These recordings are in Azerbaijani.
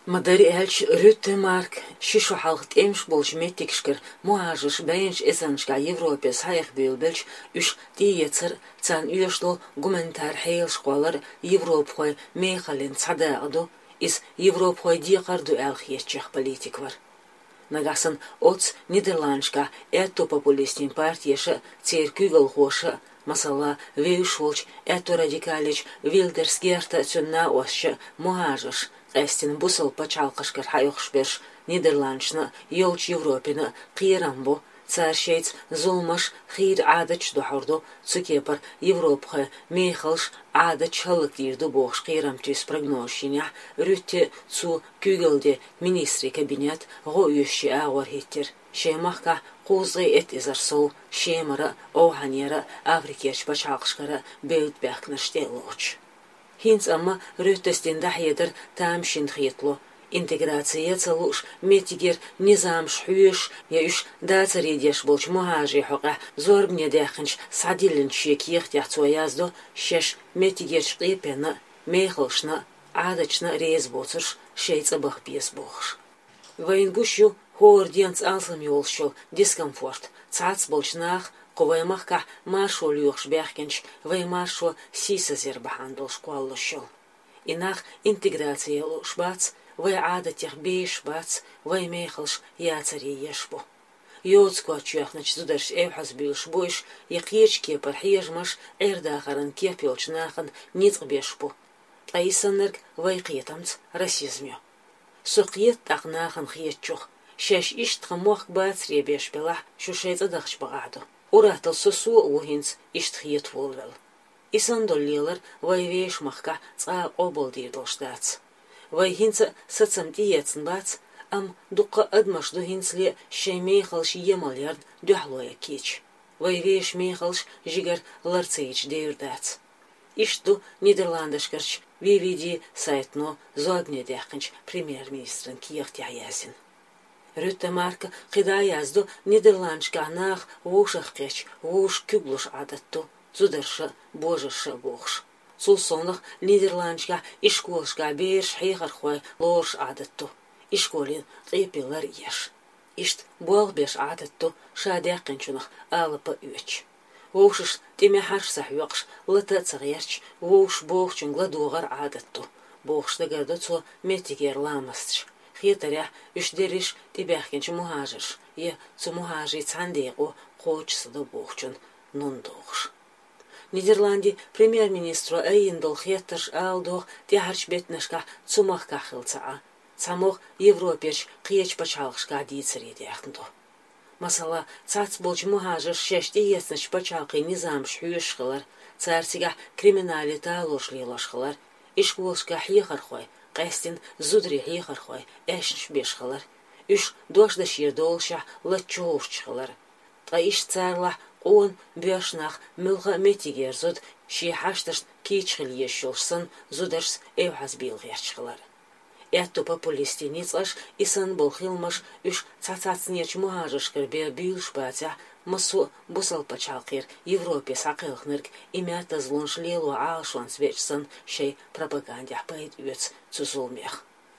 Мадари эльч Рютемарк шишу халхт эмш болж метикшкер муажиш бэйнш эсаншка Европе сайх бюлбелч үш диецер цан үйешло гуманитар хейл школар Европхой мехалин цадаадо из Европхой диқарду элхиетчех политик var. Нагасан оц Нидерландшка этто популистин партияша церкюгел хоша масала вейшолч этто радикалич Вилдерсгерта цунна осша муажиш Эстин бусал пачалкашкар хайохшбеш Нидерландшна йолч Европина қирамбо царшейц зулмаш хир адач дохордо цукепар Европха мехалш адач халыкирду бохш қирамтис прогнозшиня рютте цу күгелде министри кабинет гоюши агор хиттер шемахка қузгы эт изарсол шемара оханера Африкеш пачалкашкара бейт бәкнештелоч Хинц амма рөттестен дахедер таамшин хитло. Интеграция целуш метигер низам шхуеш я үш дацаредеш болч мухажи хоqa зорбне дахынч садилин чеких яцояздо шеш метигер шқипена мехлшна адачна рез боцуш шейцабах пес бохш. Вайнгушу хорденц алсам йолшол дискомфорт цац болчнах Коваймахка маршол юхш бяхкенч ваймаршо сисазер бахандол школлошол. Инах интеграция лошбац вай адатех бейшбац вай мехалш яцари ешбо. Йоцко чуяхнач зударш эвхаз билш бойш якьечке пархежмаш эрдахаран кепелчнахан ницбешбо. Таисанерг вай қиетамц расизмё. Соқиет тахнахан хиетчох. Шеш иштха мох бац ребешбела шушейца дахшбагадо. Уратал сосу угинц иштхиет волвел. Исан доллилар вайвеш махка ца оболдирдолштац. Вайхинца сацам диецн бац ам дуqa адмаш духинцле шеймейхалш емалярд духлоя кич. Вайвеш мейхалш жигар ларцейч дейрдац. Ишту Нидерландашкарч вивиди сайтно зогне дяхынч премьер-министрын киехтяясин. Рютемарка қидаязду Нидерландшка нах вушахкеч вуш күглуш адатту зударша божаша бохш. Сулсонах Нидерландшка ишколшка беш хейхархой лош адатту. Ишколин типилар еш. Ишт болбеш адатту шадяқинчунах алапа үч. Вушш тимехарш сахюақш лата цагерч вуш бохчун гладугар адатту. Бохштагада цо метигер ламасч. Хитаря үшдериш тибяхкенч мухажиш, е цу мухажи цандего қочсыды бохчун нундоғш. Нидерланди премьер-министру әйінділ хетташ алдоқ тяхарч бетнашка цумақ кахылцаа, цамоқ Европерч қиеч пачалғшка дейціреді яқтынду. Масала, цац болч мухажиш шешті есніш пачалқы низамш хүйішқылар, царсига криминалита лошлилашқылар, ишколшка хиқархой, Қайстин зудри хейхархой әшінш бешқалар. Үш дошда шердолша лачоушчқалар. Таиш царла он бешнах милға метигер зуд шихашташ кейчқил ешшолшсын зударс эвхаз билғерчқалар. Этто популисти ницаш исан болхилмаш үш цацацнерч мухажышкар бе билшбатя масу бусал пачалқир Европе сақылғнырг имята злоншлелу алшуан свечсан шей пропагандях пайд үц цузулмех.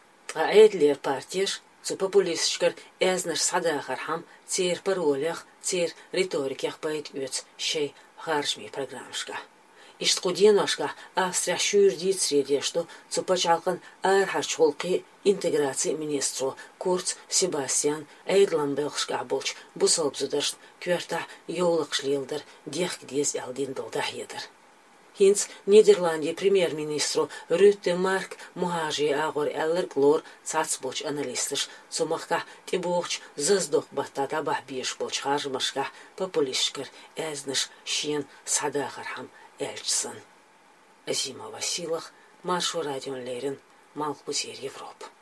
А эдлер партияш цу популистшкар эзнаш садахар хам цер паролях цер риторикях пайд үц шей харшми программшка. Иштқуденашка Австрия шүрдит средешто цу пачалқын архарчолқи интеграции министру Курц Себастьян Эйдланбелшка болч бусалбзударшн кверта йолықшлилдер дехкдез алдин долдахедер. Хинц Нидерланди премьер-министру Рютемарк мухажи агор эллер глор цац болч аналистыш сумахка тибохч заздох баттада бахбеш болч хажмашка популистшкар эзнеш шин садахархам Эльчсон. Азима Василах, Машу Радион Лерин, Малхбузер Европа.